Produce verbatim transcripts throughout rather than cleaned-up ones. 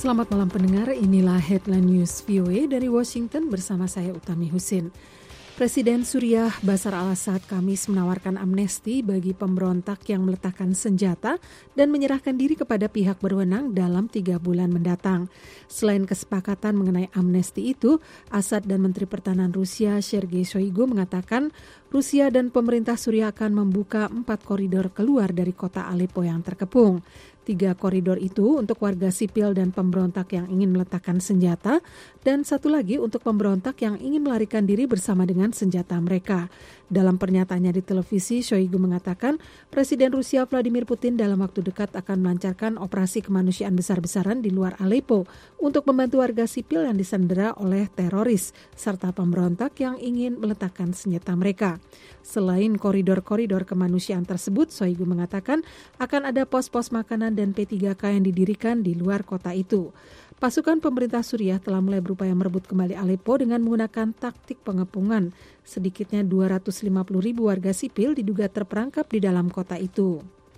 Selamat malam pendengar, inilah Headline News V O A dari Washington bersama saya Utami Husin. Presiden Suriah Bashar al-Assad Kamis menawarkan amnesti bagi pemberontak yang meletakkan senjata dan menyerahkan diri kepada pihak berwenang dalam tiga bulan mendatang. Selain kesepakatan mengenai amnesti itu, Assad dan Menteri Pertahanan Rusia Sergei Shoigu mengatakan Rusia dan pemerintah Suriah akan membuka empat koridor keluar dari kota Aleppo yang terkepung. Tiga koridor itu untuk warga sipil dan pemberontak yang ingin meletakkan senjata, dan satu lagi untuk pemberontak yang ingin melarikan diri bersama dengan senjata mereka. Dalam pernyataannya di televisi, Shoigu mengatakan Presiden Rusia Vladimir Putin dalam waktu dekat akan melancarkan operasi kemanusiaan besar-besaran di luar Aleppo untuk membantu warga sipil yang disandera oleh teroris, serta pemberontak yang ingin meletakkan senjata mereka. Selain koridor-koridor kemanusiaan tersebut, Shoigu mengatakan akan ada pos-pos makanan dan P tiga K yang didirikan di luar kota itu. Pasukan pemerintah Suriah telah mulai berupaya merebut kembali Aleppo dengan menggunakan taktik pengepungan. Sedikitnya dua ratus lima puluh ribu warga sipil diduga terperangkap di dalam kota itu.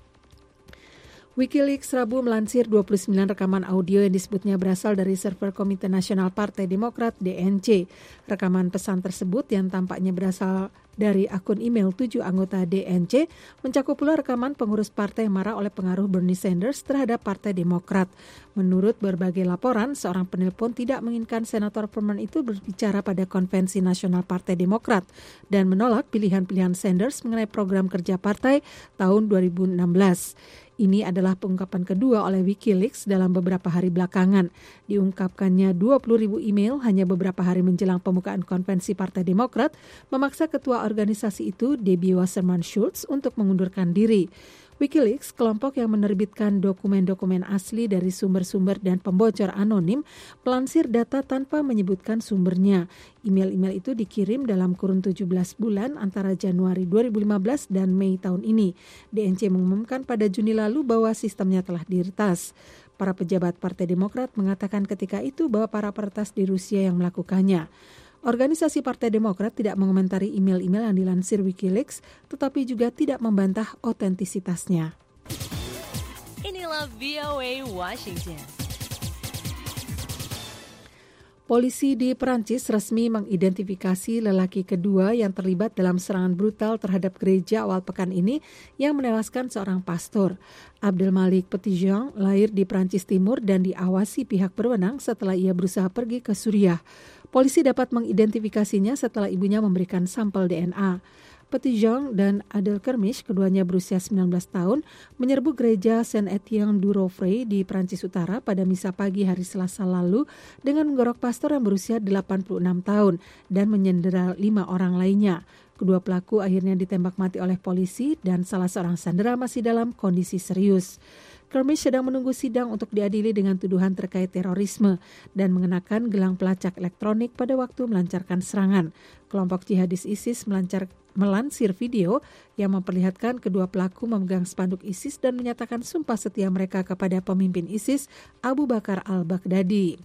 Wikileaks Rabu melansir dua puluh sembilan rekaman audio yang disebutnya berasal dari server Komite Nasional Partai Demokrat D N C. Rekaman pesan tersebut yang tampaknya berasal dari akun email tujuh anggota D N C mencakup pula rekaman pengurus partai yang marah oleh pengaruh Bernie Sanders terhadap Partai Demokrat. Menurut berbagai laporan, seorang penelpon tidak menginginkan Senator Vermont itu berbicara pada Konvensi Nasional Partai Demokrat dan menolak pilihan-pilihan Sanders mengenai program kerja partai tahun dua ribu enam belas. Ini adalah pengungkapan kedua oleh Wikileaks dalam beberapa hari belakangan. Diungkapkannya dua puluh ribu email hanya beberapa hari menjelang pembukaan konvensi Partai Demokrat memaksa ketua organisasi itu, Debbie Wasserman Schultz, untuk mengundurkan diri. Wikileaks, kelompok yang menerbitkan dokumen-dokumen asli dari sumber-sumber dan pembocor anonim, melansir data tanpa menyebutkan sumbernya. Email-email itu dikirim dalam kurun tujuh belas bulan antara Januari dua ribu lima belas dan Mei tahun ini. D N C mengumumkan pada Juni lalu bahwa sistemnya telah diretas. Para pejabat Partai Demokrat mengatakan ketika itu bahwa para peretas di Rusia yang melakukannya. Organisasi Partai Demokrat tidak mengomentari email-email yang dilansir Wikileaks, tetapi juga tidak membantah otentisitasnya. Inilah V O A Washington. Polisi di Perancis resmi mengidentifikasi lelaki kedua yang terlibat dalam serangan brutal terhadap gereja awal pekan ini yang menewaskan seorang pastor. Abdelmalik Petitjean lahir di Perancis Timur dan diawasi pihak berwenang setelah ia berusaha pergi ke Suriah. Polisi dapat mengidentifikasinya setelah ibunya memberikan sampel D N A. Petitjean dan Adel Kermish, keduanya berusia sembilan belas tahun, menyerbu gereja Saint-Étienne du Rouvray di Perancis Utara pada misa pagi hari Selasa lalu dengan menggorok pastor yang berusia delapan puluh enam tahun dan menyandera lima orang lainnya. Kedua pelaku akhirnya ditembak mati oleh polisi dan salah seorang sandera masih dalam kondisi serius. Kermish sedang menunggu sidang untuk diadili dengan tuduhan terkait terorisme dan mengenakan gelang pelacak elektronik pada waktu melancarkan serangan. Kelompok jihadis ISIS melancar, melansir video yang memperlihatkan kedua pelaku memegang spanduk ISIS dan menyatakan sumpah setia mereka kepada pemimpin ISIS Abu Bakar al-Baghdadi.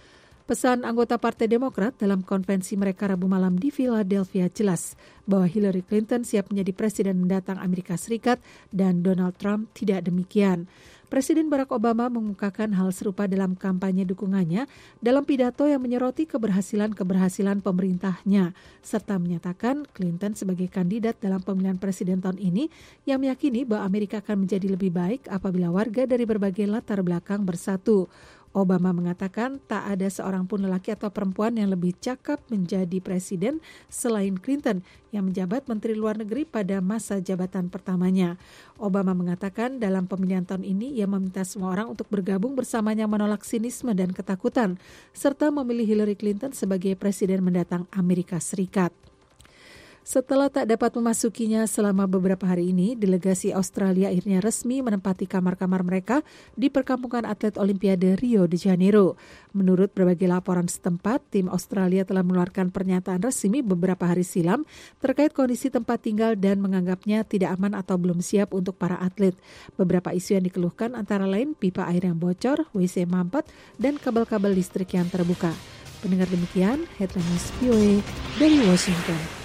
Pesan anggota Partai Demokrat dalam konvensi mereka Rabu malam di Philadelphia jelas bahwa Hillary Clinton siap menjadi presiden mendatang Amerika Serikat dan Donald Trump tidak demikian. Presiden Barack Obama mengungkapkan hal serupa dalam kampanye dukungannya dalam pidato yang menyoroti keberhasilan-keberhasilan pemerintahnya, serta menyatakan Clinton sebagai kandidat dalam pemilihan presiden tahun ini yang meyakini bahwa Amerika akan menjadi lebih baik apabila warga dari berbagai latar belakang bersatu. Obama mengatakan tak ada seorang pun lelaki atau perempuan yang lebih cakap menjadi presiden selain Clinton yang menjabat Menteri Luar Negeri pada masa jabatan pertamanya. Obama mengatakan dalam pemilihan tahun ini ia meminta semua orang untuk bergabung bersamanya menolak sinisme dan ketakutan serta memilih Hillary Clinton sebagai presiden mendatang Amerika Serikat. Setelah tak dapat memasukinya selama beberapa hari ini, delegasi Australia akhirnya resmi menempati kamar-kamar mereka di perkampungan atlet Olimpiade Rio de Janeiro. Menurut berbagai laporan setempat, tim Australia telah mengeluarkan pernyataan resmi beberapa hari silam terkait kondisi tempat tinggal dan menganggapnya tidak aman atau belum siap untuk para atlet. Beberapa isu yang dikeluhkan antara lain pipa air yang bocor, W C mampet, dan kabel-kabel listrik yang terbuka. Pendengar demikian, Headline News V O A dari Washington.